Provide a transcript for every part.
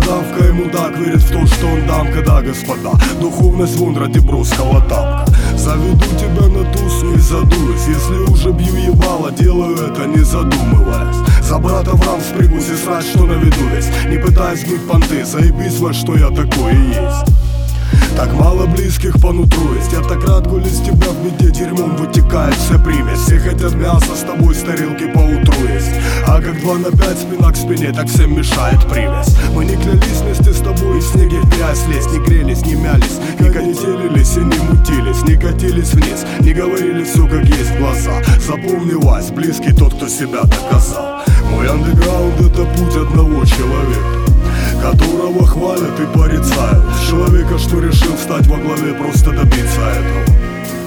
Бородавка и мудак верит в то, что он дамка, да, господа. Духовность вон ради броского тапка. Заведу тебя на тусу и задуюсь. Если уже бью ебало, делаю это не задумываясь. За брата в рам спрягусь и срать, что на виду весь. Не пытаясь гнуть понты, заебись во что я такой и есть. Так мало близких по нутру есть. Я так рад, коли с тебя в беде дерьмом вытекает вся примесь. Все хотят мясо, с тобой с тарелки по утру есть. А как 2 на 5 спина к спине, так всем мешает привязь. Мы не клялись вместе с тобой и в снеге в грязь лезть. Не грелись, не мялись, не конетелились и не мутились. Не катились вниз, не говорили все как есть в глаза. Запомни, Вась, близкий тот, кто себя доказал. Мой андеграунд — это путь одного человека, которого хвалят и порицают. Человека, что решил стать во главе, просто добиться этого.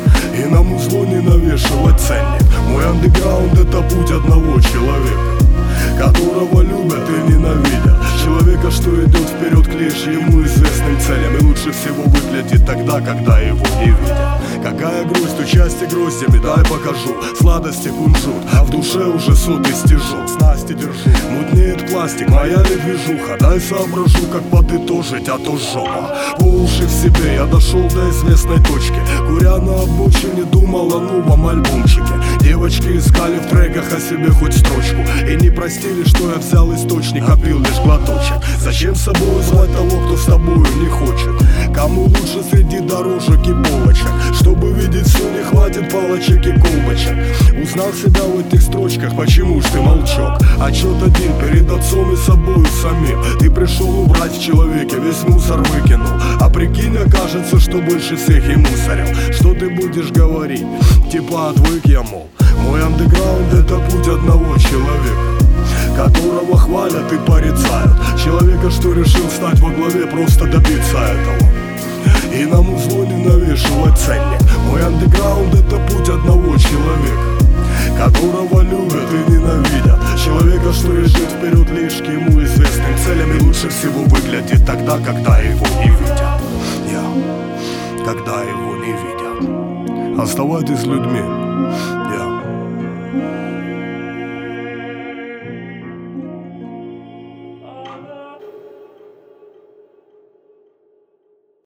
И на музло не навешивать ценник. Мой андеграунд — это путь одного человека, которого любят и ненавидят. Человека, что идет вперед к лишь ему известным целям. И лучше всего выглядит тогда, когда его не видят. Какая грусть, участие гроздями, дай покажу. Сладости кунжут, а в душе уже сотый стежок. Снасти держу, мутнеет пластик, моя ли движуха. Дай соображу, как подытожить, а то жопа. По уши в себе я дошел до известной точки. Куря на обочине, думал о новом альбомчике. Девочки искали в треках о себе хоть строчку и не простили, что я взял источник, а пил лишь глоточек. Зачем с собой звать того, кто с тобою не хочет? Кому лучше среди дорожек и полочек? Чтобы видеть все, не хватит палочек и колбочек. Узнал себя в этих строчках, почему ж ты молчок? Отчет один перед отцом и собою самим. Ты пришел убрать в человеке, весь мусор выкинул. А прикинь, окажется, что больше всех и мусорил. Что ты будешь говорить? Типа отвык я, мол. Мой андеграунд — это путь одного человека, которого хвалят и порицают. Человека, что решил стать во главе, просто добиться этого. И на музло не навешивать ценник. Мой андеграунд — это путь одного человека, которого любят и ненавидят. Человека, что лежит вперед лишь к ему известным целям. И лучше всего выглядит тогда, когда его не видят. Когда его не видят. Оставайтесь с людьми.